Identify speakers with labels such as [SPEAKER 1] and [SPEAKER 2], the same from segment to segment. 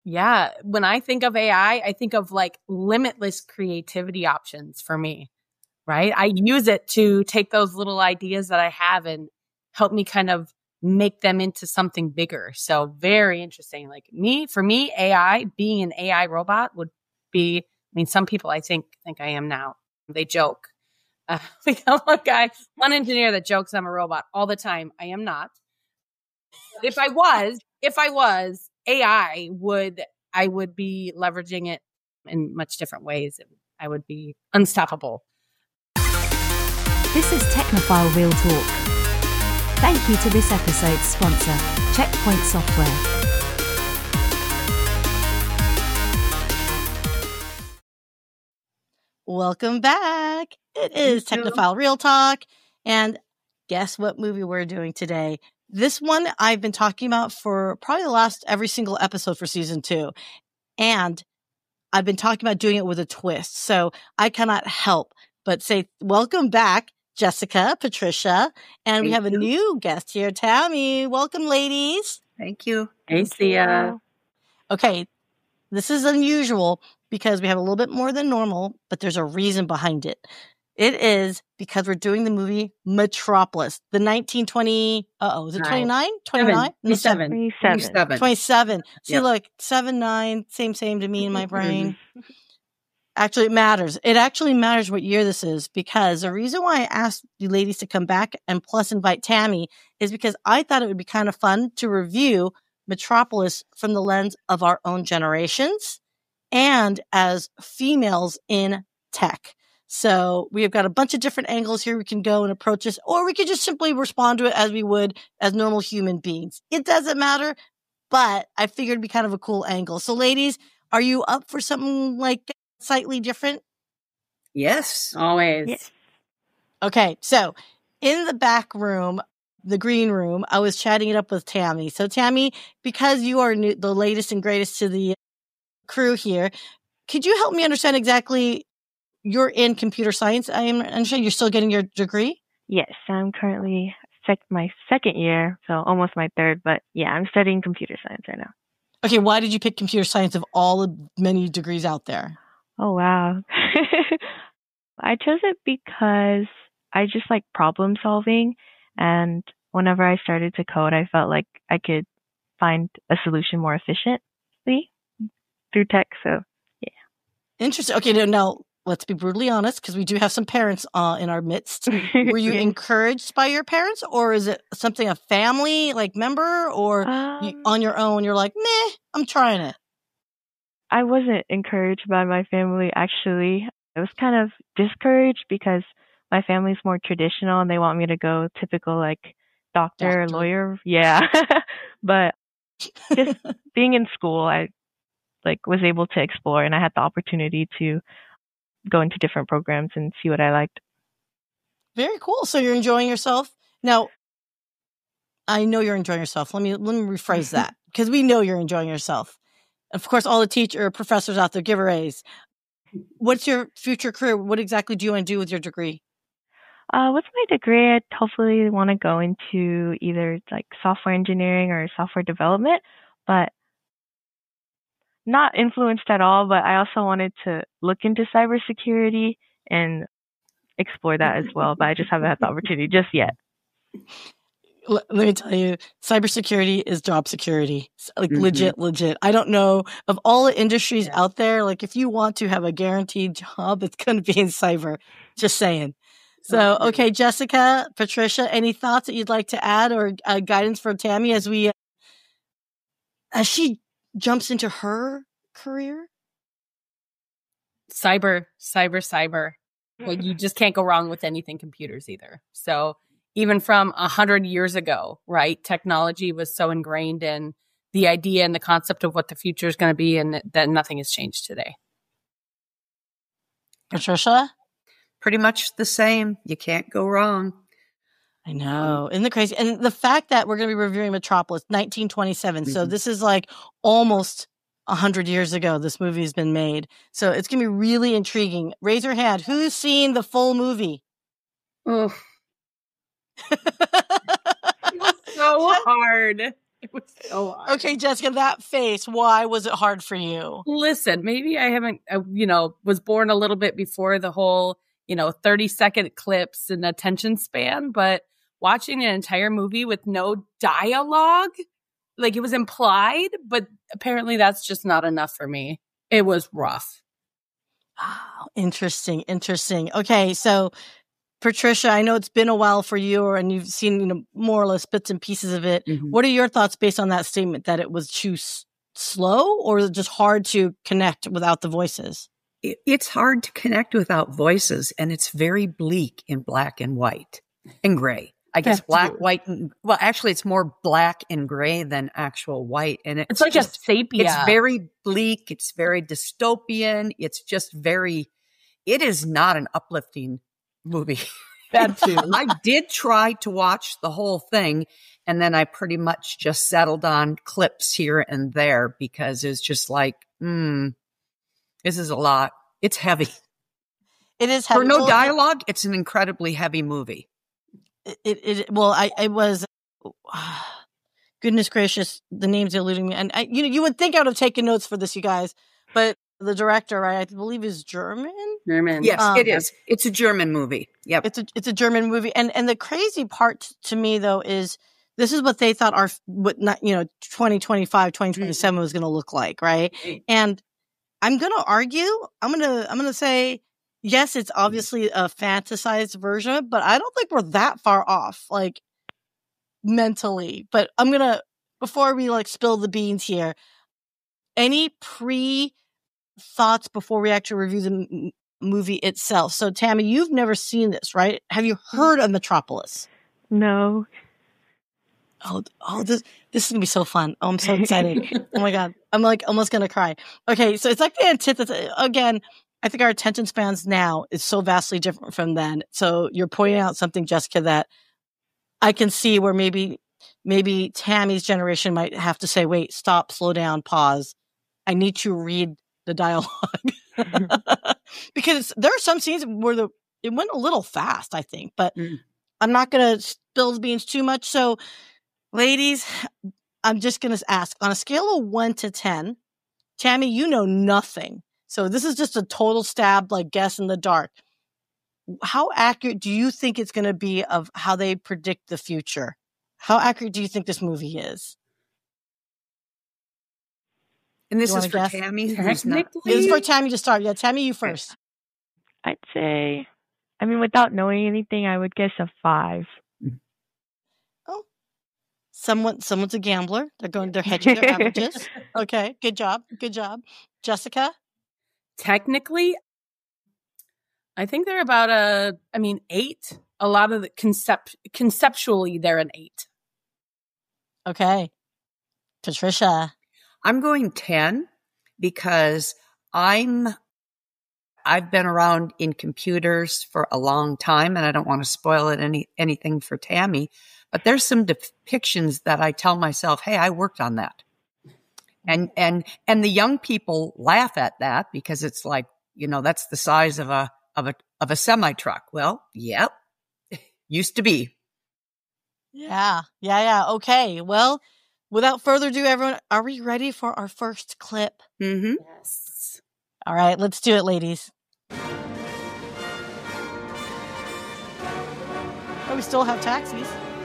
[SPEAKER 1] Yeah. When I think of AI, I think of like limitless creativity options for me, right? I use it to take those little ideas that I have and help me kind of make them into something bigger. So very interesting. Like for me, AI, being an AI robot would be, I mean, some people I think I am now. They joke. We got one engineer that jokes I'm a robot all the time. I am not. If I was AI, I would be leveraging it in much different ways. I would be unstoppable.
[SPEAKER 2] This is Technophile Real Talk. Thank you to this episode's sponsor, Checkpoint Software.
[SPEAKER 3] Welcome back. It is Technophile Real Talk. And guess what movie we're doing today? This one I've been talking about for probably the last every single episode for season 2. And I've been talking about doing it with a twist. So I cannot help but say welcome back, Jessica, Patricia. And we have a new guest here, Tammy. Welcome, ladies.
[SPEAKER 4] Thank you.
[SPEAKER 1] Hey, Sia.
[SPEAKER 3] Okay, this is unusual because we have a little bit more than normal, but there's a reason behind it. It is because we're doing the movie Metropolis, the 1920, is it 29? 29? 27. See, look, 7-9, same to me in my brain. Actually, it matters. It actually matters what year this is, because the reason why I asked you ladies to come back and plus invite Tammy is because I thought it would be kind of fun to review Metropolis from the lens of our own generations and as females in tech. So we have got a bunch of different angles here we can go and approach this, or we could just simply respond to it as we would as normal human beings. It doesn't matter, but I figured it'd be kind of a cool angle. So ladies, are you up for something like slightly different?
[SPEAKER 4] Yes.
[SPEAKER 1] Always.
[SPEAKER 4] Yes.
[SPEAKER 3] Okay. So in the back room, the green room, I was chatting it up with Tammy. So Tammy, because you are the latest and greatest to the crew here, could you help me understand exactly, you're in computer science, I understand you're still getting your degree?
[SPEAKER 5] Yes, I'm currently my second year, so almost my third, but yeah, I'm studying computer science right now.
[SPEAKER 3] Okay, why did you pick computer science of all the many degrees out there?
[SPEAKER 5] Oh, wow. I chose it because I just like problem solving, and whenever I started to code, I felt like I could find a solution more efficiently through tech, so yeah.
[SPEAKER 3] Interesting. Okay, now let's be brutally honest, because we do have some parents in our midst. Were you encouraged by your parents, or is it something a family like member, or on your own you're like, meh, I'm trying it?
[SPEAKER 5] I wasn't encouraged by my family, actually. I was kind of discouraged because my family's more traditional and they want me to go typical like doctor. Lawyer. Yeah. But just being in school, I was able to explore, and I had the opportunity to go into different programs and see what I liked.
[SPEAKER 3] Very cool. So you're enjoying yourself. Now, I know you're enjoying yourself. Let me rephrase that, because we know you're enjoying yourself. Of course, all the professors out there, give a raise. What's your future career? What exactly do you want to do with your degree?
[SPEAKER 5] With my degree, I'd hopefully want to go into either like software engineering or software development, but not influenced at all. But I also wanted to look into cybersecurity and explore that as well. But I just haven't had the opportunity just yet.
[SPEAKER 3] Let me tell you, cybersecurity is job security. Like legit. I don't know of all the industries out there. Like if you want to have a guaranteed job, it's going to be in cyber. Just saying. So, okay, Jessica, Patricia, any thoughts that you'd like to add or guidance for Tammy as she jumps into her career?
[SPEAKER 1] Cyber. Well, you just can't go wrong with anything computers either. So even from 100 years ago, right? Technology was so ingrained in the idea and the concept of what the future is going to be, and that nothing has changed today.
[SPEAKER 3] Patricia?
[SPEAKER 4] Pretty much the same. You can't go wrong.
[SPEAKER 3] I know. Isn't it crazy? And the fact that we're going to be reviewing Metropolis, 1927. So this is like almost 100 years ago this movie has been made. So it's going to be really intriguing. Raise your hand. Who's seen the full movie?
[SPEAKER 1] Oh. So hard. It was so hard.
[SPEAKER 3] Okay, Jessica, that face, why was it hard for you?
[SPEAKER 1] Listen, maybe I haven't, was born a little bit before the whole, 30-second clips and attention span, but watching an entire movie with no dialogue, like it was implied, but apparently that's just not enough for me. It was rough.
[SPEAKER 3] Oh, interesting. Okay, so Patricia, I know it's been a while for you, and you've seen more or less bits and pieces of it.
[SPEAKER 4] Mhm.
[SPEAKER 3] What are your thoughts based on that statement, that it was too slow, or is it just hard to connect without the voices?
[SPEAKER 4] It's hard to connect without voices, and it's very bleak in black and white and gray. I guess black, white, well, actually, it's more black and gray than actual white. And
[SPEAKER 1] it's like just, a sepia.
[SPEAKER 4] It's very bleak. It's very dystopian. It's just it is not an uplifting movie.
[SPEAKER 1] That too.
[SPEAKER 4] I did try to watch the whole thing, and then I pretty much just settled on clips here and there because it's just like, this is a lot. It's heavy.
[SPEAKER 3] It is heavy.
[SPEAKER 4] For no dialogue, it's an incredibly heavy movie.
[SPEAKER 3] I was, goodness gracious, the name's eluding me. And you would think I would have taken notes for this, you guys, but the director, right, I believe is German.
[SPEAKER 4] Yes, it is. It's a German movie. Yep.
[SPEAKER 3] It's a German movie. And the crazy part to me though is this is what they thought 2025, 2027 was going to look like, right? And I'm going to argue, I'm going to say, yes, it's obviously a fantasized version, but I don't think we're that far off, like mentally. But I'm going to, before we spill the beans here, any thoughts before we actually review the movie itself? So Tammy, you've never seen this, right? Have you heard of Metropolis?
[SPEAKER 5] No.
[SPEAKER 3] Oh, this is gonna be so fun. Oh, I'm so excited. Oh my God. I'm almost gonna cry. Okay. So it's like the antithesis. Again, I think our attention spans now is so vastly different from then. So you're pointing out something, Jessica, that I can see where maybe Tammy's generation might have to say, wait, stop, slow down, pause. I need to read the dialogue. Because there are some scenes where it went a little fast, I think, but I'm not going to spill the beans too much. So ladies, I'm just going to ask, on a scale of 1 to 10, Tammy, you know nothing. So this is just a total stab, guess in the dark. How accurate do you think it's going to be of how they predict the future? How accurate do you think this movie is?
[SPEAKER 4] And this is for guess? Tammy.
[SPEAKER 3] This is for Tammy to start. Yeah, Tammy, you first.
[SPEAKER 5] I'd say, without knowing anything, I would guess a 5.
[SPEAKER 3] Oh, someone's a gambler. They're hedging their averages. Okay, good job. Jessica?
[SPEAKER 1] Technically, I think they're about 8. A lot of the conceptually, they're an 8.
[SPEAKER 3] Okay. Patricia?
[SPEAKER 4] I'm going 10 because I've been around in computers for a long time, and I don't want to spoil anything for Tammy, but there's some depictions that I tell myself, hey, I worked on that. And the young people laugh at that because it's like, that's the size of a semi truck. Well, yep. Used to be.
[SPEAKER 3] Yeah. Okay. Well, without further ado, everyone, are we ready for our first clip?
[SPEAKER 4] Mm-hmm.
[SPEAKER 1] Yes.
[SPEAKER 3] All right, let's do it, ladies. Oh, we still have taxis.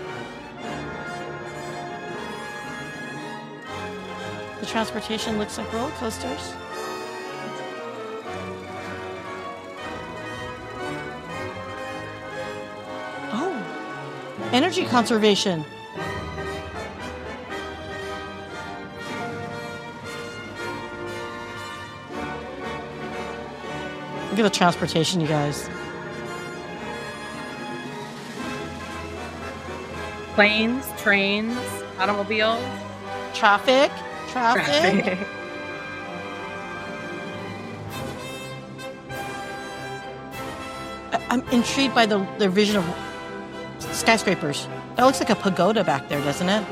[SPEAKER 3] The transportation looks like roller coasters. Oh, energy conservation. Look at the transportation, you guys.
[SPEAKER 1] Planes, trains, automobiles.
[SPEAKER 3] Traffic. I'm intrigued by their vision of skyscrapers. That looks like a pagoda back there, doesn't it?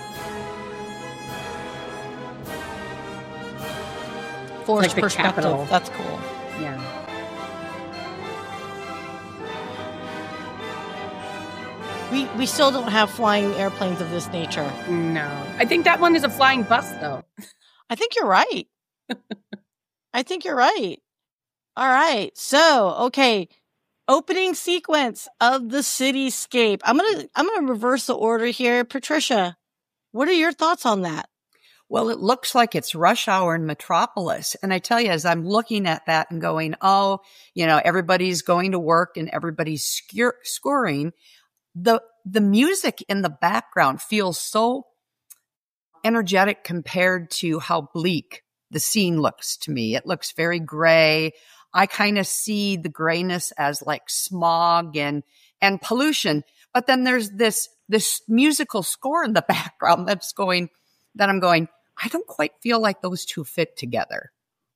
[SPEAKER 3] Forest
[SPEAKER 1] like
[SPEAKER 3] perspective.
[SPEAKER 1] Capitol.
[SPEAKER 3] That's cool.
[SPEAKER 1] Yeah.
[SPEAKER 3] We still don't have flying airplanes of this nature.
[SPEAKER 1] No. I think that one is a flying bus, though.
[SPEAKER 3] I think you're right. I think you're right. All right. So, okay. Opening sequence of the cityscape. I'm gonna reverse the order here. Patricia, what are your thoughts on that?
[SPEAKER 4] Well, it looks like it's rush hour in Metropolis. And I tell you, as I'm looking at that and going, oh, everybody's going to work and everybody's scoring, the music in the background feels so energetic compared to how bleak the scene looks to me. It looks very gray. I kind of see the grayness as like smog and pollution. But then there's this musical score in the background that I'm going, I don't quite feel like those two fit together.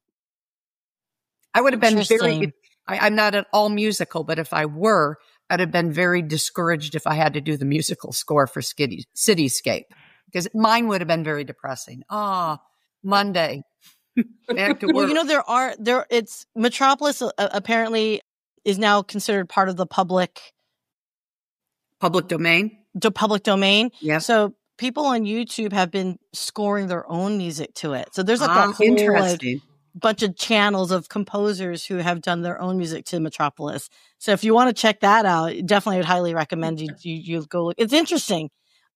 [SPEAKER 4] I would have been I'm not at all musical, but if I were, I'd have been very discouraged if I had to do the musical score for Cityscape, because mine would have been very depressing. Monday. Back to work.
[SPEAKER 3] Well, it's Metropolis apparently is now considered part of the public
[SPEAKER 4] domain.
[SPEAKER 3] The public domain.
[SPEAKER 4] Yeah.
[SPEAKER 3] So people on YouTube have been scoring their own music to it. So there's like a whole
[SPEAKER 4] interesting.
[SPEAKER 3] bunch of channels of composers who have done their own music to Metropolis. So if you want to check that out, definitely would highly recommend you go look. It's interesting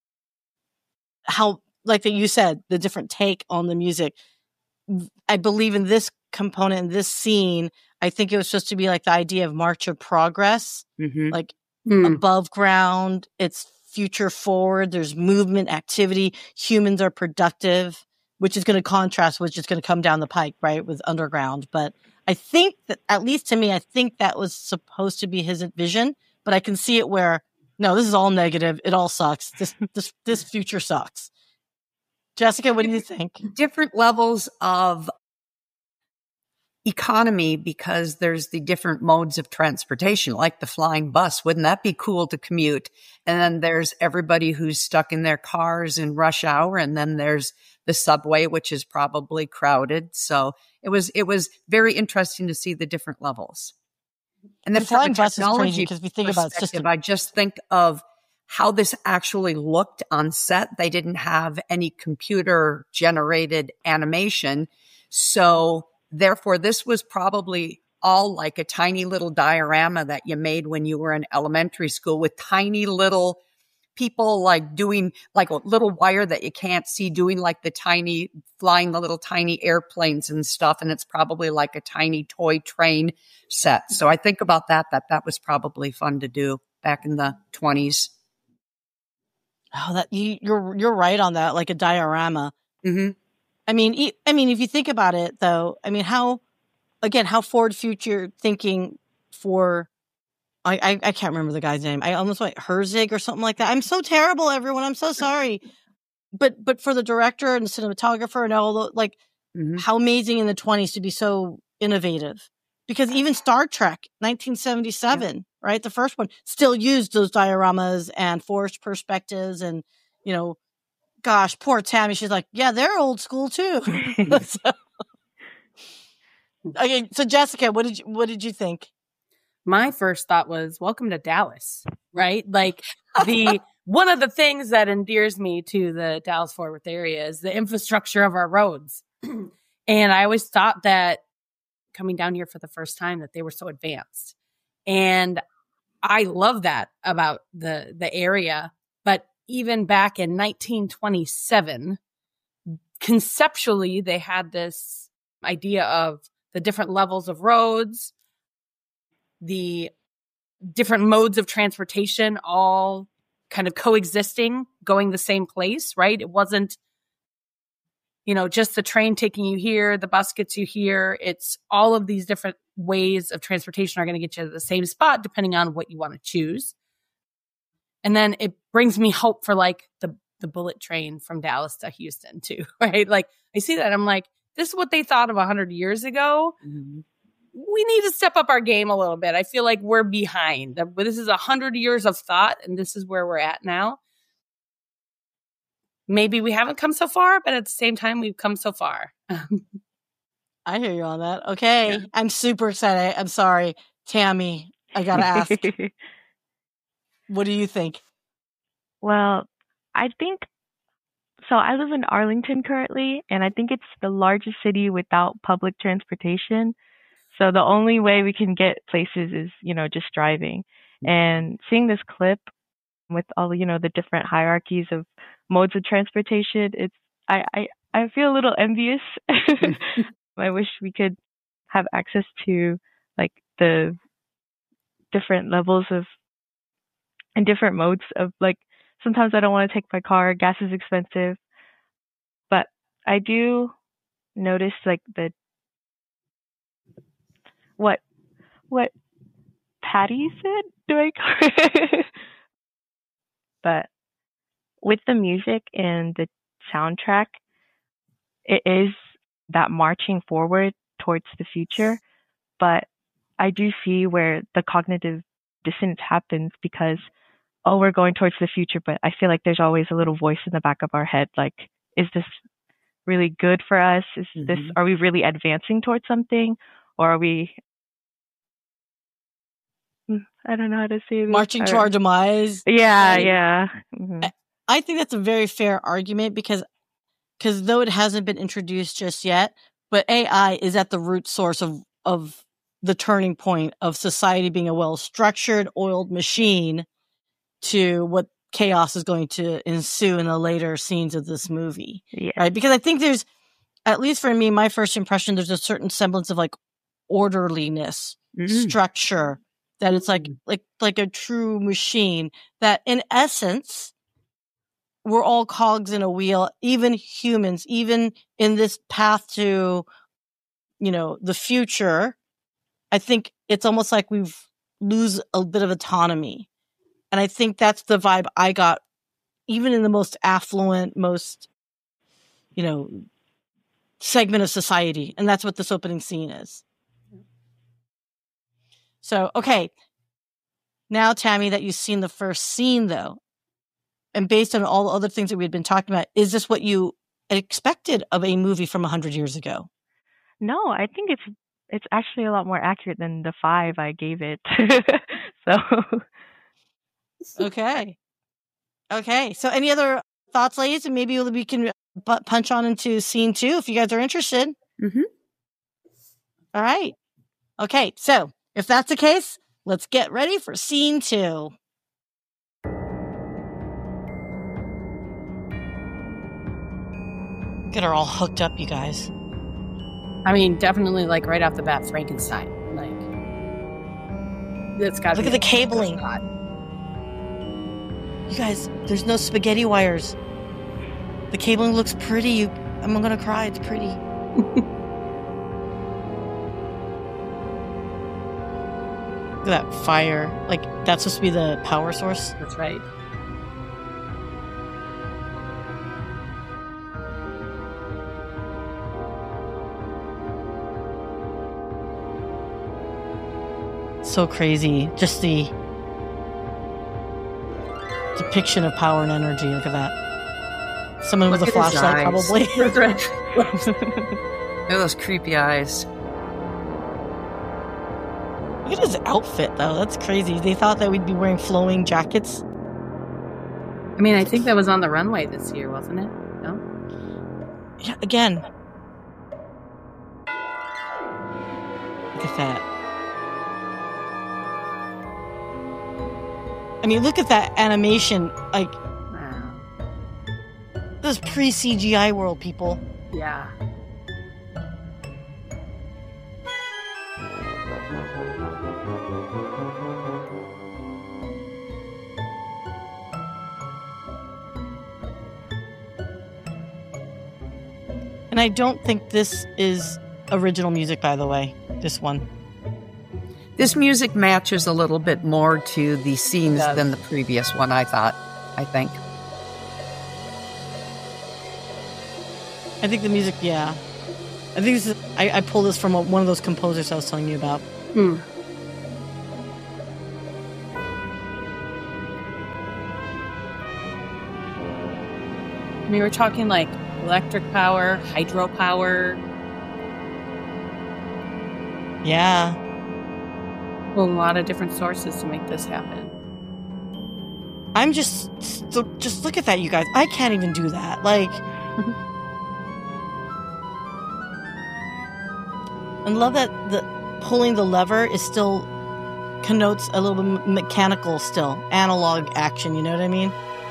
[SPEAKER 3] how, like that you said, the different take on the music. I believe in this component, in this scene, I think it was supposed to be like the idea of March of Progress, like above ground, it's future forward, there's movement, activity, humans are productive, which is going to contrast what's just going to come down the pike, right, with underground. But I think that, at least to me, I think that was supposed to be his vision, but I can see it where, no, this is all negative, it all sucks, this future sucks. Jessica, what do you think?
[SPEAKER 4] Different levels of economy, because there's the different modes of transportation, like the flying bus. Wouldn't that be cool to commute? And then there's everybody who's stuck in their cars in rush hour. And then there's the subway, which is probably crowded. So it was very interesting to see the different levels. And
[SPEAKER 3] the flying bus is crazy because we think about it.
[SPEAKER 4] I just think of how this actually looked on set. They didn't have any computer generated animation. So therefore, this was probably all like a tiny little diorama that you made when you were in elementary school, with tiny little people like doing like a little wire that you can't see, doing like flying the little tiny airplanes and stuff. And it's probably like a tiny toy train set. So I think about that was probably fun to do back in the 20s.
[SPEAKER 3] Oh, that you're right on that, like a diorama.
[SPEAKER 4] Mm-hmm.
[SPEAKER 3] I mean, if you think about it, though, I mean, how forward future thinking for, I can't remember the guy's name. I almost went Herzig or something like that. I'm so terrible, everyone. I'm so sorry. But for the director and the cinematographer and all the, like, how amazing in the 20s to be so innovative. Because even Star Trek, 1977, right? The first one still used those dioramas and forced perspectives and, gosh, poor Tammy. She's like, yeah, they're old school too. So Jessica, what did you think?
[SPEAKER 1] My first thought was, welcome to Dallas, right? Like one of the things that endears me to the Dallas-Fort Worth area is the infrastructure of our roads. And I always thought that coming down here for the first time that they were so advanced. And I love that about the area. But even back in 1927, conceptually, they had this idea of the different levels of roads, the different modes of transportation, all kind of coexisting, going the same place, right? It wasn't, just the train taking you here, the bus gets you here. It's all of these different ways of transportation are going to get you to the same spot, depending on what you want to choose. And then it brings me hope for like the bullet train from Dallas to Houston too, right? Like I see that. I'm like, this is what they thought of 100 years ago. Mm-hmm. We need to step up our game a little bit. I feel like we're behind. This is 100 years of thought, and this is where we're at now. Maybe we haven't come so far, but at the same time, we've come so far.
[SPEAKER 3] I hear you on that. Okay. Yeah. I'm super excited. I'm sorry, Tammy, I got to ask. What do you think?
[SPEAKER 5] Well, I think so. I live in Arlington currently, and I think it's the largest city without public transportation. So the only way we can get places is, just driving. And seeing this clip with all, the different hierarchies of modes of transportation, I feel a little envious. I wish we could have access to like the different levels of and different modes of like, sometimes I don't want to take my car, gas is expensive, but I do notice like what Patty said, but with the music and the soundtrack, it is that marching forward towards the future, but I do see where the cognitive dissonance happens because, oh, we're going towards the future, but I feel like there's always a little voice in the back of our head, like, is this really good for us? Are we really advancing towards something? Or are we, I don't know how to say this.
[SPEAKER 3] Marching to our demise?
[SPEAKER 5] Yeah.
[SPEAKER 3] I think that's a very fair argument because though it hasn't been introduced just yet, but AI is at the root source of the turning point of society being a well-structured, oiled machine to what chaos is going to ensue in the later scenes of this movie.
[SPEAKER 5] Yeah.
[SPEAKER 3] Right? Because I think there's, at least for me, my first impression, there's a certain semblance of like orderliness, structure, that it's like a true machine that in essence, we're all cogs in a wheel, even humans, even in this path to, the future. I think it's almost like we've lose a bit of autonomy. And I think that's the vibe I got, even in the most affluent, most, segment of society. And that's what this opening scene is. So, okay. Now, Tammy, that you've seen the first scene, though, and based on all the other things that we had been talking about, is this what you expected of a movie from 100 years ago?
[SPEAKER 5] No, I think it's actually a lot more accurate than the 5 I gave it. So...
[SPEAKER 3] Okay. So any other thoughts, ladies? And maybe we can punch on into scene 2 if you guys are interested. All right. Okay. So if that's the case, let's get ready for scene 2. Get her all hooked up, you guys.
[SPEAKER 1] I mean, definitely like right off the bat, Frankenstein. Like, it's got.
[SPEAKER 3] Look at the cabling. You guys, there's no spaghetti wires. The cabling looks pretty. I'm gonna cry. It's pretty. Look at that fire. Like, that's supposed to be the power source.
[SPEAKER 1] That's right.
[SPEAKER 3] So crazy. Just the depiction of power and energy. Look at that. Someone with a flashlight, probably.
[SPEAKER 4] That's right. Look at those creepy eyes.
[SPEAKER 3] Look at his outfit, though. That's crazy. They thought that we'd be wearing flowing jackets.
[SPEAKER 1] I mean, I think that was on the runway this year, wasn't it? No?
[SPEAKER 3] Yeah, again. Look at that. I mean, look at that animation. Like,
[SPEAKER 1] Wow.
[SPEAKER 3] This is pre-CGI world, people.
[SPEAKER 1] Yeah.
[SPEAKER 3] And I don't think this is original music, by the way. This one.
[SPEAKER 4] This music matches a little bit more to the scenes than the previous one, I think.
[SPEAKER 3] I think the music, yeah. I think this is, I pulled this from one of those composers I was telling you about.
[SPEAKER 1] I mean, we're talking like electric power, hydropower.
[SPEAKER 3] Yeah.
[SPEAKER 1] Well, a lot of different sources to make this happen.
[SPEAKER 3] I'm just look at that, you guys. I can't even do that. Like, and love that the pulling the lever is still connotes a little bit mechanical, still analog action. You know what I mean?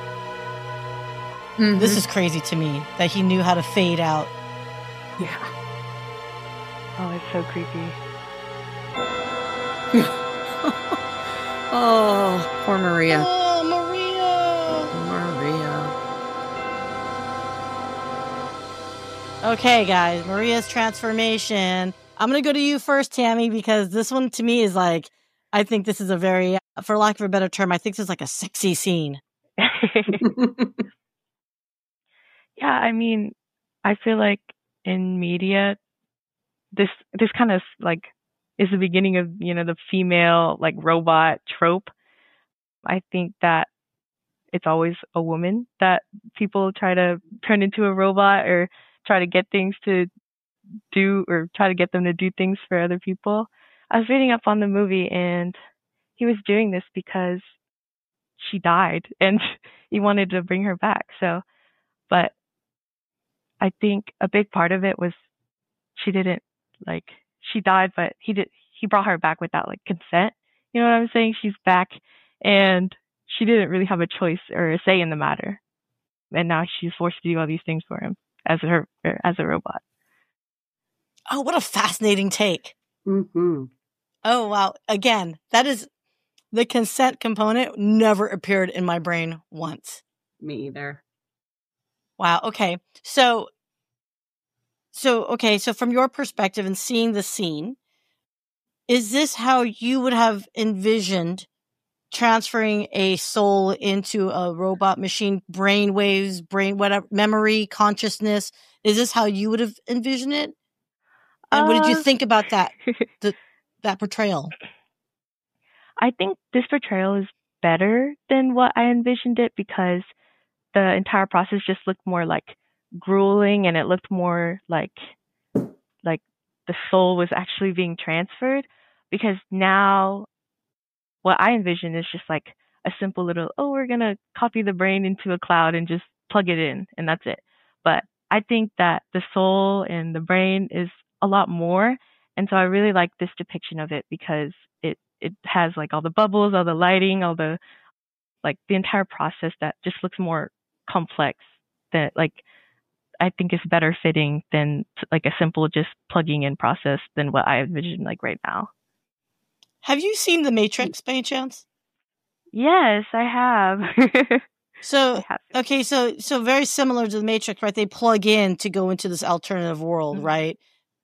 [SPEAKER 4] Mhm.
[SPEAKER 3] This is crazy to me that he knew how to fade out.
[SPEAKER 1] Yeah.
[SPEAKER 5] Oh, it's so creepy.
[SPEAKER 4] Oh, poor Maria.
[SPEAKER 3] Oh, Maria.
[SPEAKER 4] Maria.
[SPEAKER 3] Okay, guys, Maria's transformation. I'm going to go to you first, Tammy, because this one to me is like, I think this is a very, for lack of a better term, I think this is like a sexy scene.
[SPEAKER 5] Yeah, I mean, I feel like in media, this kind of like is the beginning of, the female like robot trope. I think that it's always a woman that people try to turn into a robot or try to get things to do or try to get them to do things for other people. I was reading up on the movie and he was doing this because she died and he wanted to bring her back. So, but I think a big part of it was she didn't she died, but he brought her back without like consent. You know what I'm saying? She's back and she didn't really have a choice or a say in the matter. And now she's forced to do all these things for him as a robot.
[SPEAKER 3] Oh, what a fascinating take.
[SPEAKER 1] Mm-hmm.
[SPEAKER 3] Oh, wow. Again, that is the consent component never appeared in my brain once.
[SPEAKER 1] Me either.
[SPEAKER 3] Wow. Okay. So from your perspective and seeing the scene, is this how you would have envisioned transferring a soul into a robot machine, brain waves, whatever, memory, consciousness? Is this how you would have envisioned it? And what did you think about that portrayal?
[SPEAKER 5] I think this portrayal is better than what I envisioned it because the entire process just looked more like grueling and it looked more like the soul was actually being transferred, because now what I envision is just like a simple little, we're going to copy the brain into a cloud and just plug it in and that's it. But I think that the soul and the brain is a lot more. And so I really like this depiction of it because it has like all the bubbles, all the lighting, all the like the entire process that just looks more complex, that like I think is better fitting than like a simple just plugging in process than what I envision like right now.
[SPEAKER 3] Have you seen The Matrix by any chance?
[SPEAKER 5] Yes, I have.
[SPEAKER 3] So,
[SPEAKER 5] I have.
[SPEAKER 3] okay, so very similar to The Matrix, right? They plug in to go into this alternative world, right?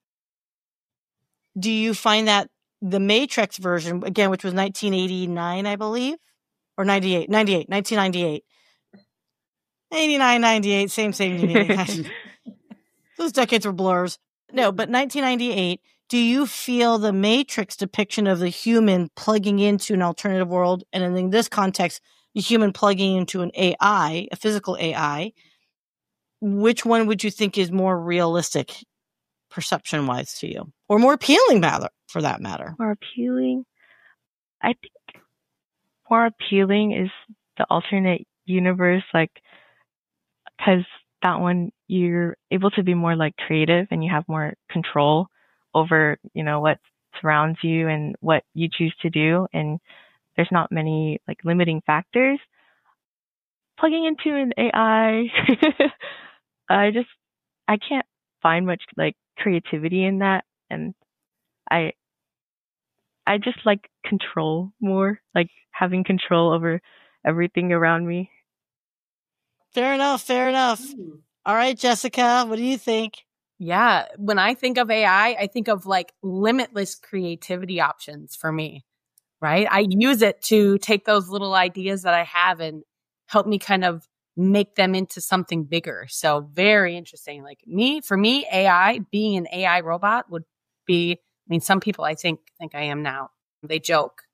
[SPEAKER 3] Do you find that the Matrix version, again, which was 1989, I believe, or 1998. 89, 98, same to me. Those decades were blurs. No, but 1998, do you feel the Matrix depiction of the human plugging into an alternative world, and in this context, the human plugging into an AI, a physical AI, which one would you think is more realistic perception-wise to you? Or more appealing, for that matter?
[SPEAKER 5] More appealing? I think more appealing is the alternate universe, like, because that one you're able to be more like creative and you have more control over, what surrounds you and what you choose to do. And there's not many like limiting factors. Plugging into an AI, I can't find much like creativity in that. And I just like control more, like having control over everything around me.
[SPEAKER 3] Fair enough. All right, Jessica, what do you think?
[SPEAKER 1] Yeah. When I think of AI, I think of like limitless creativity options for me, right? I use it to take those little ideas that I have and help me kind of make them into something bigger. So very interesting. Like for me, AI, being an AI robot would be, some people I think I am now. They joke.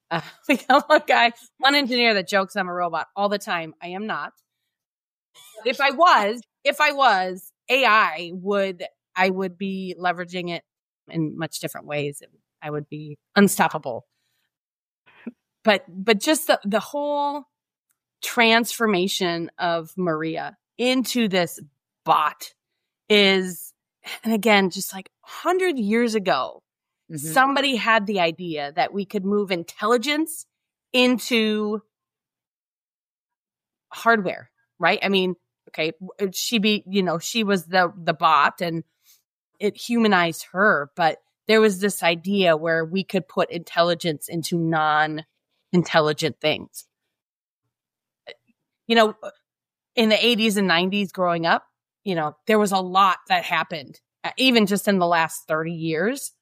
[SPEAKER 1] One engineer that jokes I'm a robot all the time. I am not. If I was AI, I would be leveraging it in much different ways. I would be unstoppable. But just the whole transformation of Maria into this bot is, and again, just like 100 years ago, somebody had the idea that we could move intelligence into hardware, right? I mean, okay, she was the bot and it humanized her, but there was this idea where we could put intelligence into non-intelligent things. You know, in the 80s and 90s growing up, you know, there was a lot that happened, even just in the last 30 years.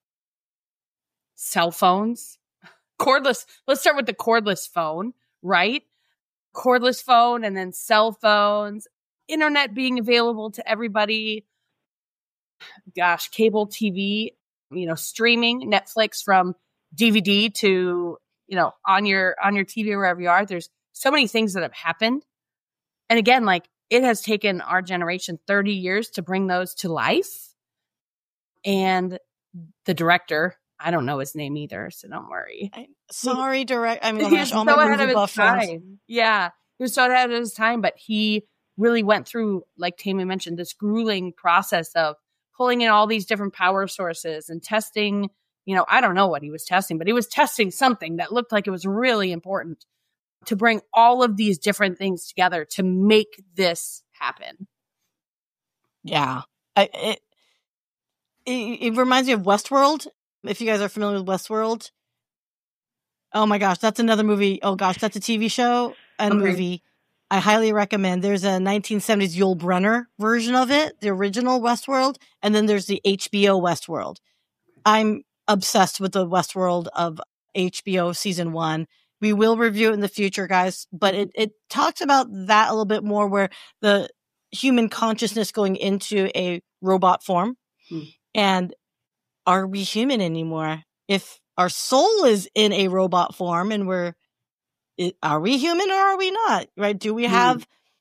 [SPEAKER 1] Cell phones, cordless. Let's start with the cordless phone, right? Cordless phone and then cell phones, internet being available to everybody. Gosh, cable TV, you know, streaming, Netflix from DVD to, you know, on your TV wherever you are. There's so many things that have happened. And again, like it has taken our generation 30 years to bring those to life. And the director, I don't know his name either, so don't worry.
[SPEAKER 3] Sorry, I'm
[SPEAKER 1] he was so ahead of his time. Yeah, he was so ahead of his time, but he really went through, like Tammy mentioned, this grueling process of pulling in all these different power sources and testing. You know, I don't know what he was testing, but he was testing something that looked like it was really important to bring all of these different things together to make this happen.
[SPEAKER 3] Yeah. It reminds me of Westworld. If you guys are familiar with Westworld. Oh my gosh, that's another movie. Oh gosh, that's a TV show and movie. I highly recommend. There's a 1970s Yul Brynner version of it, the original Westworld, and then there's the HBO Westworld. I'm obsessed with the Westworld of HBO season 1. We will review it in the future, guys, but it talks about that a little bit more, where the human consciousness going into a robot form. And are we human anymore? If our soul is in a robot form and are we human or are we not? Right? Do we have,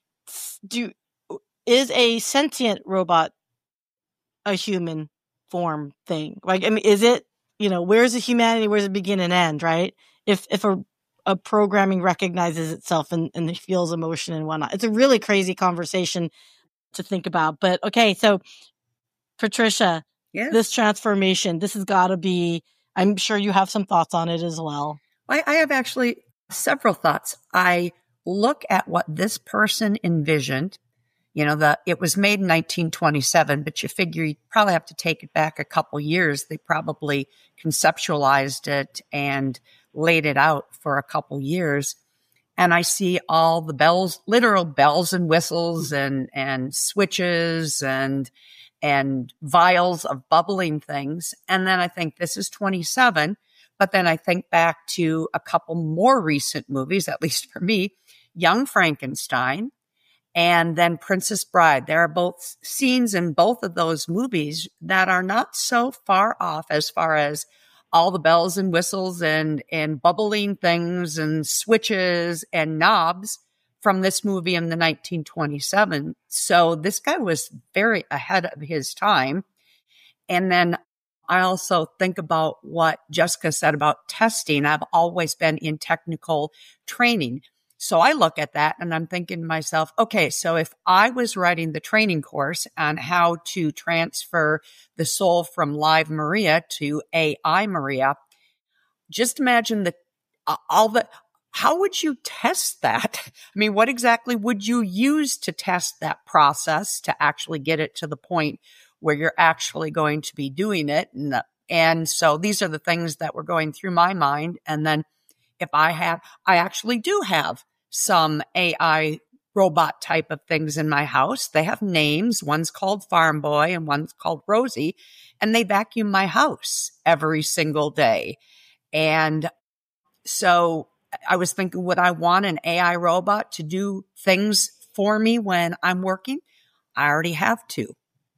[SPEAKER 3] is a sentient robot a human form thing? Like, I mean, is it, you know, where's the humanity? Where's it begin and end? Right? If a programming recognizes itself and it feels emotion and whatnot. It's a really crazy conversation to think about. But okay, so Patricia, this transformation, this has got to be, I'm sure you have some thoughts on it as well.
[SPEAKER 4] I have actually several thoughts. I look at what this person envisioned. You know, it was made in 1927, but you figure you probably have to take it back a couple years. They probably conceptualized it and laid it out for a couple years. And I see all the bells, literal bells and whistles and switches and vials of bubbling things. And then I think this is 27. But then I think back to a couple more recent movies, at least for me, Young Frankenstein and then Princess Bride. There are both scenes in both of those movies that are not so far off as far as all the bells and whistles and bubbling things and switches and knobs from this movie in the 1927. So this guy was very ahead of his time. And then I also think about what Jessica said about testing. I've always been in technical training. So I look at that and I'm thinking to myself, okay, so if I was writing the training course on how to transfer the soul from live Maria to AI Maria, just imagine how would you test that? I mean, what exactly would you use to test that process to actually get it to the point where you're actually going to be doing it? And so these are the things that were going through my mind. And then if I actually do have some AI robot type of things in my house. They have names. One's called Farm Boy and one's called Rosie, and they vacuum my house every single day. And so I was thinking, would I want an AI robot to do things for me when I'm working? I already have two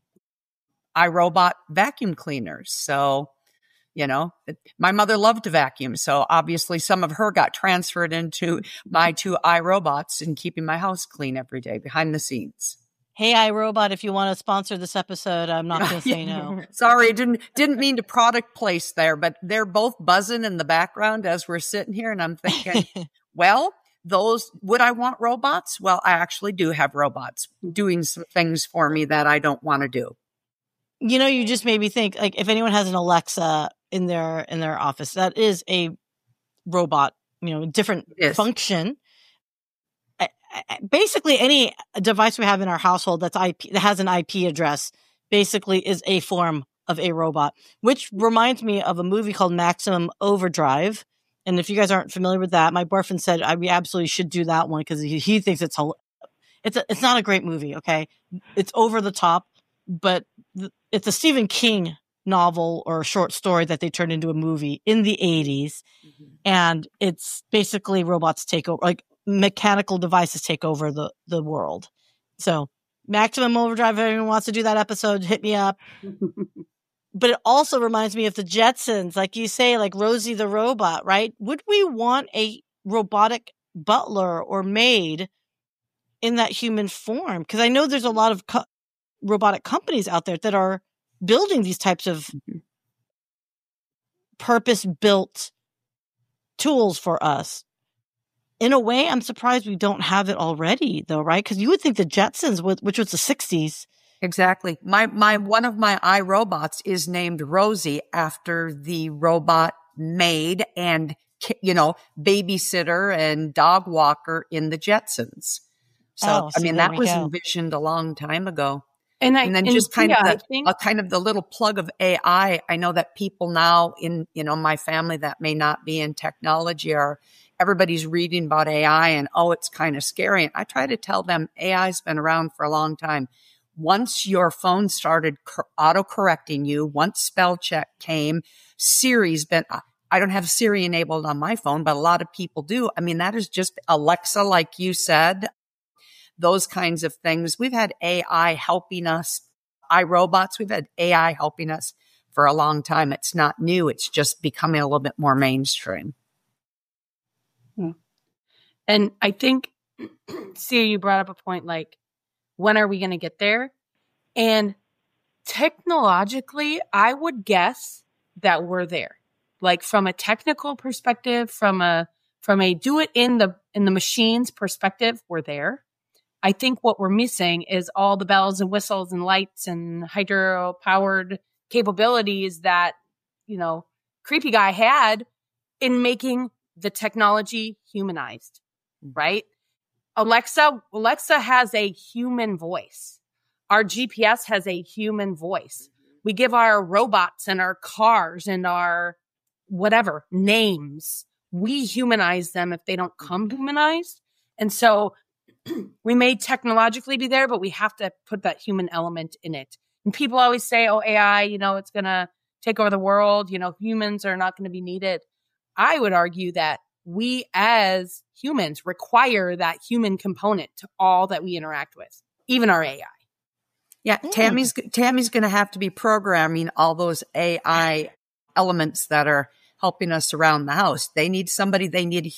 [SPEAKER 4] iRobot vacuum cleaners. So, you know, my mother loved to vacuum. So obviously some of her got transferred into my two iRobots and keeping my house clean every day behind the scenes.
[SPEAKER 3] Hey, iRobot, if you want to sponsor this episode, I'm not going to say no.
[SPEAKER 4] Sorry, didn't mean to product place there, but they're both buzzing in the background as we're sitting here. And I'm thinking, well, would I want robots? Well, I actually do have robots doing some things for me that I don't want to do.
[SPEAKER 3] You just made me think, like, if anyone has an Alexa in their office, that is a robot, different function. Basically, any device we have in our household that has an IP address basically is a form of a robot, which reminds me of a movie called Maximum Overdrive. And if you guys aren't familiar with that, my boyfriend said we absolutely should do that one because he thinks it's not a great movie. Okay, it's over the top, but it's a Stephen King novel or short story that they turned into a movie in the 80s, and it's basically robots take over, like mechanical devices take over the world. So Maximum Overdrive, if anyone wants to do that episode, hit me up. But it also reminds me of the Jetsons, like you say, like Rosie the robot, right? Would we want a robotic butler or maid in that human form? Because I know there's a lot of robotic companies out there that are building these types of purpose-built tools for us. In a way, I'm surprised we don't have it already, though, right? Because you would think the Jetsons, which was the 60s.
[SPEAKER 4] Exactly. One of my iRobots is named Rosie after the robot maid and, babysitter and dog walker in the Jetsons. So, that was envisioned a long time ago. And then just kind of the little plug of AI. I know that people now in, my family that may not be in technology everybody's reading about AI and, it's kind of scary. And I try to tell them AI's been around for a long time. Once your phone started auto-correcting you, once spell check came, Siri's been, I don't have Siri enabled on my phone, but a lot of people do. That is just Alexa, like you said, those kinds of things. We've had AI helping us, iRobots, we've had AI helping us for a long time. It's not new. It's just becoming a little bit more mainstream.
[SPEAKER 1] And I think, Sia, you brought up a point like, when are we going to get there? And technologically, I would guess that we're there. Like from a technical perspective, from a do it in the machines perspective, we're there. I think what we're missing is all the bells and whistles and lights and hydro powered capabilities that, Creepy Guy had in making the technology humanized, right? Alexa has a human voice. Our GPS has a human voice. We give our robots and our cars and our whatever names. We humanize them if they don't come humanized. And so we may technologically be there, but we have to put that human element in it. And people always say, AI, it's going to take over the world. Humans are not going to be needed. I would argue that we as humans require that human component to all that we interact with, even our AI.
[SPEAKER 4] Yeah, Tammy's going to have to be programming all those AI elements that are helping us around the house. They need somebody.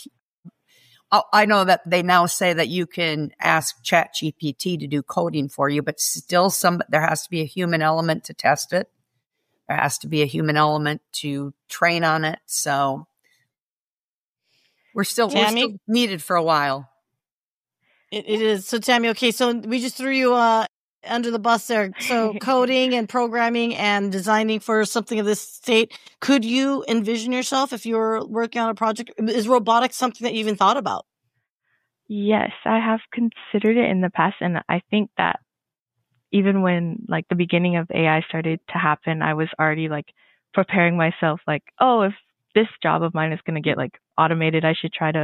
[SPEAKER 4] I know that they now say that you can ask ChatGPT to do coding for you, but still there has to be a human element to test it. There has to be a human element to train on it. So we're still needed for a while.
[SPEAKER 3] It is. So Tammy, okay, so we just threw you under the bus there. So coding and programming and designing for something of this state. Could you envision yourself if you were working on a project? Is robotics something that you even thought about?
[SPEAKER 5] Yes, I have considered it in the past, and I think that even when like the beginning of AI started to happen, I was already like preparing myself like, if this job of mine is going to get like automated, I should try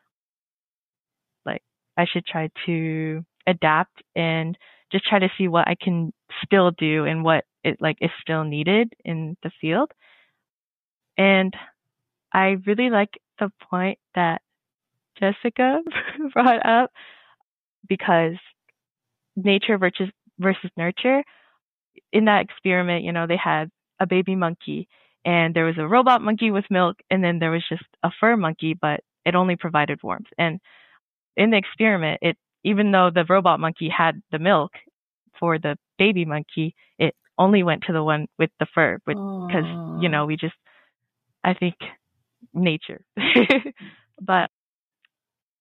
[SPEAKER 5] to adapt and just try to see what I can still do and what it like is still needed in the field. And I really like the point that Jessica brought up, because nature versus nurture. In that experiment, they had a baby monkey and there was a robot monkey with milk, and then there was just a fur monkey, but it only provided warmth. And in the experiment, even though the robot monkey had the milk for the baby monkey, it only went to the one with the fur, because, I think nature. But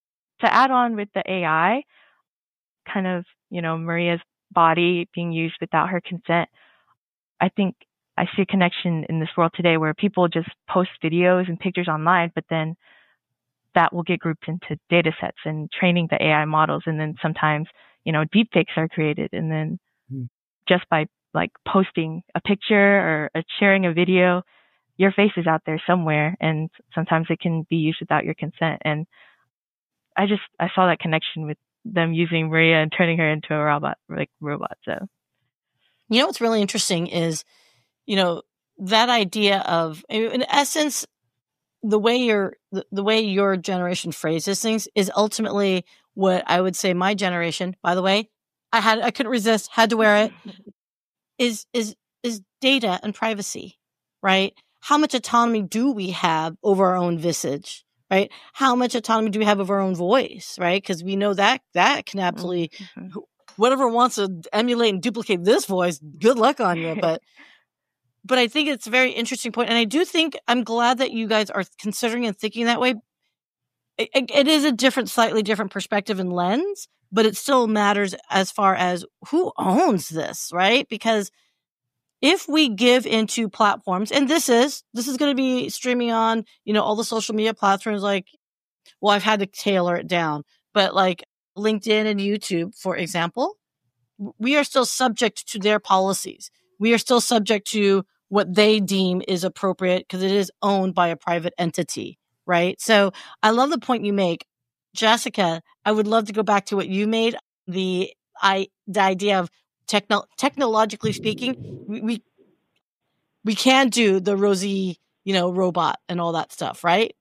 [SPEAKER 5] to add on with the AI, kind of, Maria's body being used without her consent, I think I see a connection in this world today where people just post videos and pictures online, but then that will get grouped into data sets and training the AI models. And then sometimes, deepfakes are created. And then just by like posting a picture or sharing a video, your face is out there somewhere. And sometimes it can be used without your consent. And I saw that connection with them using Maria and turning her into a robot. So,
[SPEAKER 3] what's really interesting is, that idea of, in essence, the way your generation phrases things is ultimately what I would say my generation, by the way, I couldn't resist, had to wear it, is data and privacy, right? How much autonomy do we have over our own visage, right? How much autonomy do we have over our own voice, right? Because we know that can absolutely, whatever wants to emulate and duplicate this voice, good luck on you. But I think it's a very interesting point. And I do think I'm glad that you guys are considering and thinking that way. It is a slightly different perspective and lens, but it still matters as far as who owns this, right? Because if we give into platforms, and this is going to be streaming on, all the social media platforms, like, well, I've had to tailor it down, but like LinkedIn and YouTube, for example, we are still subject to their policies. We are still subject to what they deem is appropriate because it is owned by a private entity, right? So I love the point you make. Jessica, I would love to go back to what you made, the idea of technologically speaking, we can do the Rosie, robot and all that stuff, right?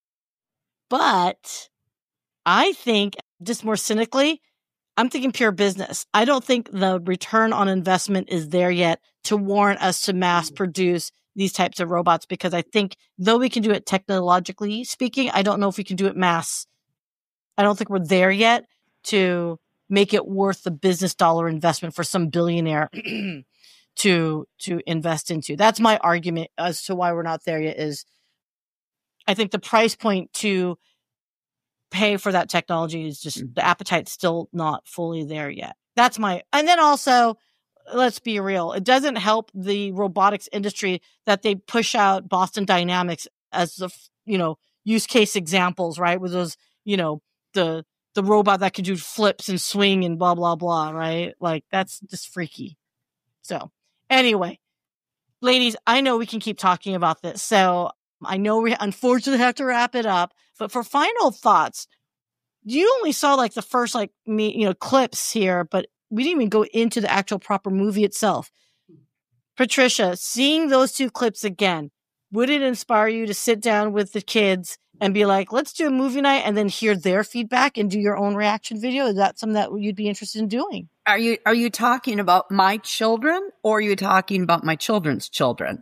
[SPEAKER 3] But I think, just more cynically, I'm thinking pure business. I don't think the return on investment is there yet to warrant us to mass produce these types of robots, because I think though we can do it technologically speaking, I don't know if we can do it mass. I don't think we're there yet to make it worth the business dollar investment for some billionaire to invest into. That's my argument as to why we're not there yet. Is I think the price point to pay for that technology is just, the appetite's still not fully there yet. And then also, let's be real, it doesn't help the robotics industry that they push out Boston Dynamics as the, use case examples, right? With those, the robot that could do flips and swing and blah, blah, blah, right? Like, that's just freaky. So anyway, ladies, I know we can keep talking about this. So I know we unfortunately have to wrap it up, but for final thoughts, you only saw like the first, clips here, but we didn't even go into the actual proper movie itself. Patricia, seeing those two clips again, would it inspire you to sit down with the kids and be like, let's do a movie night and then hear their feedback and do your own reaction video? Is that something that you'd be interested in doing?
[SPEAKER 4] Are you talking about my children, or are you talking about my children's children?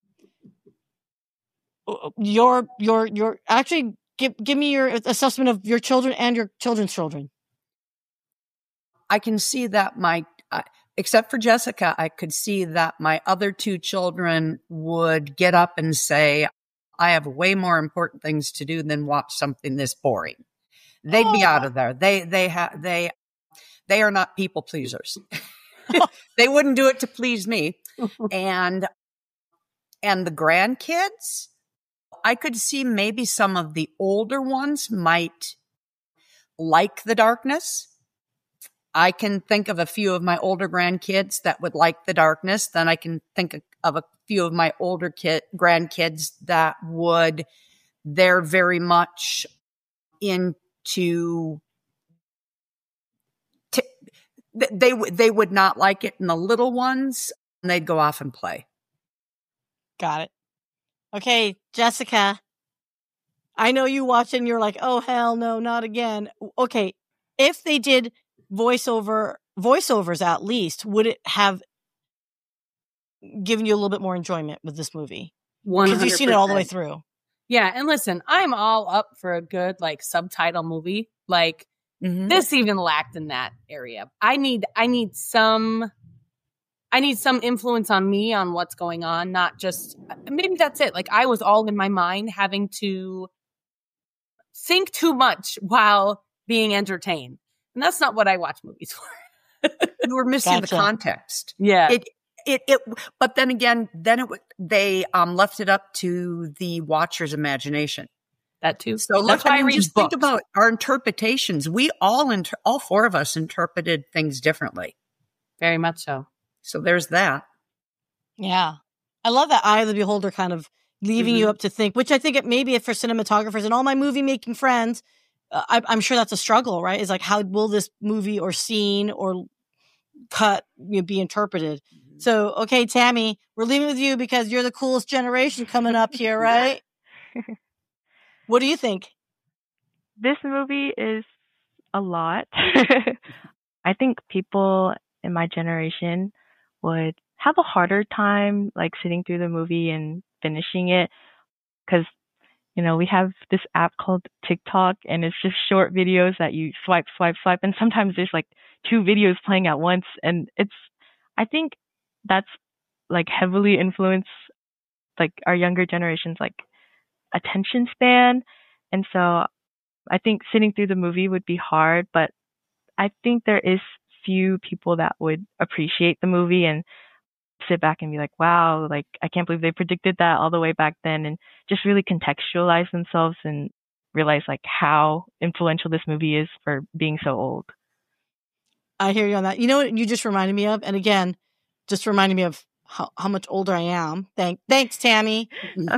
[SPEAKER 3] Your actually give me your assessment of your children and your children's children.
[SPEAKER 4] I can see that except for Jessica, I could see that my other two children would get up and say, I have way more important things to do than watch something this boring. They'd be out of there. They are not people pleasers. They wouldn't do it to please me. And the grandkids, I could see maybe some of the older ones might like the darkness. I can think of a few of my older grandkids that would like the darkness. Then I can think of a few of my older grandkids that they're very much into, they would not like it. And the little ones, they'd go off and play.
[SPEAKER 3] Got it. Okay, Jessica, I know you watch it and you're like, oh, hell no, not again. Okay, if they did voiceovers at least, would it have given you a little bit more enjoyment with this movie?
[SPEAKER 1] 100%.
[SPEAKER 3] Because you've seen it all the way through.
[SPEAKER 1] Yeah, and listen, I'm all up for a good subtitle movie. This even lacked in that area. I need some influence on me on what's going on, not just, maybe that's it. I was all in my mind having to think too much while being entertained. And that's not what I watch movies for.
[SPEAKER 4] You were missing
[SPEAKER 3] Gotcha.
[SPEAKER 4] the context.
[SPEAKER 1] Yeah.
[SPEAKER 4] But then again, they left it up to the watcher's imagination.
[SPEAKER 1] That too.
[SPEAKER 4] So
[SPEAKER 1] that's why I read
[SPEAKER 4] just
[SPEAKER 1] books.
[SPEAKER 4] think about our interpretations. We all four of us interpreted things differently.
[SPEAKER 1] Very much so.
[SPEAKER 4] So there's that.
[SPEAKER 3] Yeah. I love that eye of the beholder kind of leaving
[SPEAKER 4] Mm-hmm.
[SPEAKER 3] you up to think, which I think it maybe for cinematographers and all my movie making friends, I'm sure that's a struggle, right? Is like, how will this movie or scene or cut be interpreted?
[SPEAKER 4] Mm-hmm.
[SPEAKER 3] So, okay, Tammy, we're leaving with you because you're the coolest generation coming up here, right? What do you think?
[SPEAKER 5] This movie is a lot. I think people in my generation would have a harder time like sitting through the movie and finishing it because, you know, we have this app called TikTok and it's just short videos that you swipe. And sometimes there's like 2 videos playing at once. And I think that's like heavily influenced like our younger generation's like attention span. And so I think sitting through the movie would be hard, but I think there is few people that would appreciate the movie and sit back and be like, wow, like I can't believe they predicted that all the way back then, and just really contextualize themselves and realize like how influential this movie is for being so old.
[SPEAKER 3] I hear you on that. You know what you just reminded me of? And again, just reminded me of how much older I am. Thanks, Tammy.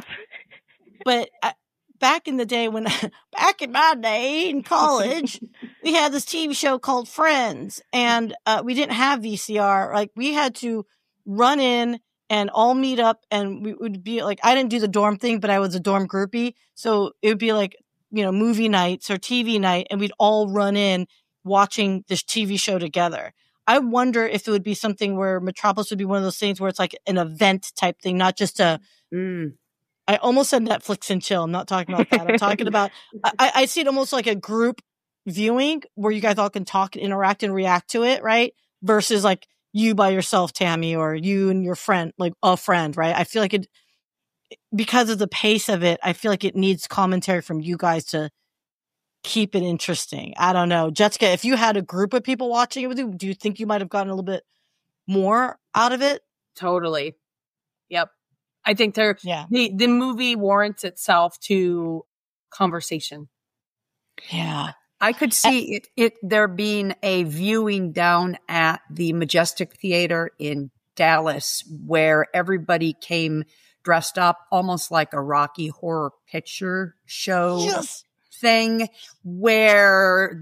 [SPEAKER 3] But back in the day back in my day in college, we had this TV show called Friends, and we didn't have VCR. Like we had to run in and all meet up, and we would be like, I didn't do the dorm thing, but I was a dorm groupie. So it would be like, you know, movie nights or TV night, and we'd all run in watching this TV show together. I wonder if it would be something where Metropolis would be one of those things where it's like an event type thing, not just a, I almost said Netflix and chill. I'm not talking about that. I'm talking about, I see it almost like a group viewing where you guys all can talk and interact and react to it, right? Versus like you by yourself, Tammy, or you and your friend, like a friend, right? I feel like it, because of the pace of it, I feel like it needs commentary from you guys to keep it interesting. I don't know. Jessica, if you had a group of people watching it with you, do you think you might have gotten a little bit more out of it?
[SPEAKER 1] Totally. Yep. I think the movie warrants itself to conversation.
[SPEAKER 3] Yeah.
[SPEAKER 4] I could see there being a viewing down at the Majestic Theater in Dallas where everybody came dressed up almost like a Rocky Horror Picture Show thing where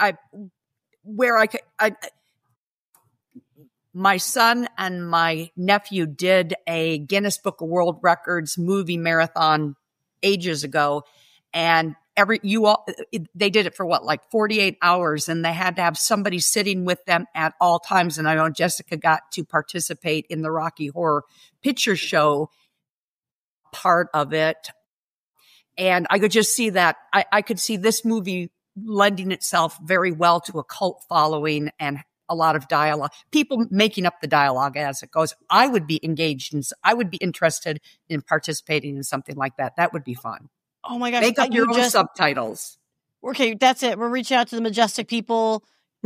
[SPEAKER 4] my son and my nephew did a Guinness Book of World Records movie marathon ages ago, and they did it for like 48 hours, and they had to have somebody sitting with them at all times. And I know Jessica got to participate in the Rocky Horror Picture Show part of it. And I could just see that. I could see this movie lending itself very well to a cult following and a lot of dialogue, people making up the dialogue as it goes. I would be engaged and I would be interested in participating in something like that. That would be fun.
[SPEAKER 3] Oh my gosh.
[SPEAKER 4] Make up your own subtitles.
[SPEAKER 3] Okay, that's it. We're reaching out to the Majestic people.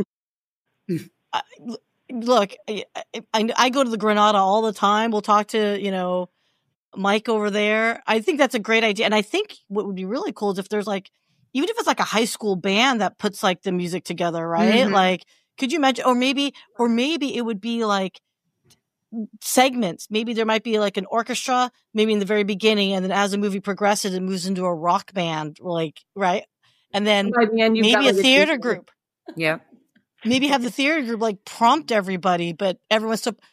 [SPEAKER 3] Look, I go to the Granada all the time. We'll talk to, Mike over there. I think that's a great idea. And I think what would be really cool is if there's like, even if it's like a high school band that puts like the music together, right? Mm-hmm. Like, could you imagine? Or maybe it would be like segments. Maybe there might be like an orchestra, maybe in the very beginning, and then as the movie progresses, it moves into a rock band, like, right? And then maybe a theater group.
[SPEAKER 4] Yeah.
[SPEAKER 3] Maybe have the theater group like prompt everybody, but everyone's so,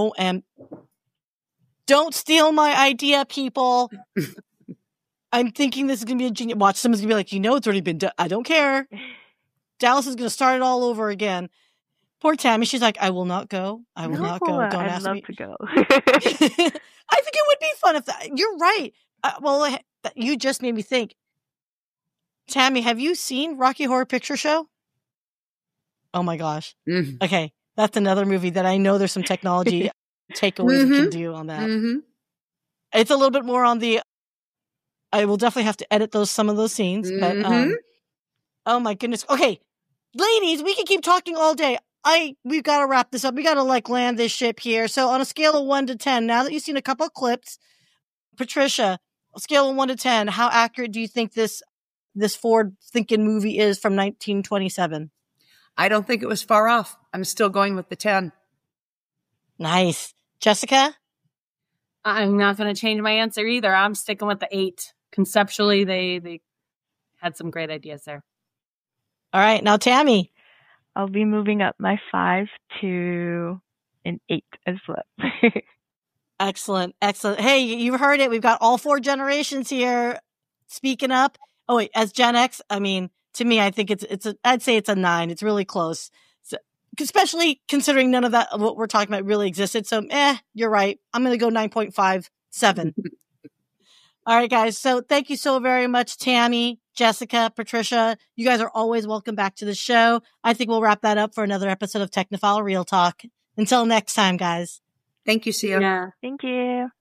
[SPEAKER 3] don't steal my idea, people. I'm thinking this is going to be a genius. Watch, someone's going to be like, it's already been done. I don't care. Dallas is going to start it all over again. Poor Tammy. She's like, I will not go. I will not go. Don't ask me.
[SPEAKER 5] I'd love to go.
[SPEAKER 3] I think it would be fun if that. You're right. You just made me think. Tammy, have you seen Rocky Horror Picture Show? Oh my gosh. Mm-hmm. Okay. That's another movie that I know there's some technology takeaways we can do on that. Mm-hmm. It's a little bit more on the, I will definitely have to edit some of those scenes, but Oh my goodness. Okay, ladies, we can keep talking all day. We've got to wrap this up. We got to land this ship here. So on a scale of 1 to 10, now that you've seen a couple of clips, Patricia, a scale of 1 to 10, how accurate do you think this forward thinking movie is from 1927?
[SPEAKER 4] I don't think it was far off. I'm still going with the 10.
[SPEAKER 3] Nice. Jessica?
[SPEAKER 1] I'm not going to change my answer either. I'm sticking with the 8. Conceptually, they had some great ideas there.
[SPEAKER 3] All right. Now, Tammy.
[SPEAKER 5] I'll be moving up my 5 to an 8 as well.
[SPEAKER 3] Excellent. Excellent. Hey, you heard it. We've got all 4 generations here speaking up. Oh, wait, as Gen X, I mean, to me, I think I'd say it's a 9. It's really close. So, especially considering none of that, what we're talking about really existed. So, you're right. I'm going to go 9.57. All right, guys. So thank you so very much, Tammy, Jessica, Patricia. You guys are always welcome back to the show. I think we'll wrap that up for another episode of Technophile Real Talk. Until next time, guys.
[SPEAKER 4] Thank you, Sia.
[SPEAKER 1] Yeah.
[SPEAKER 5] Thank you.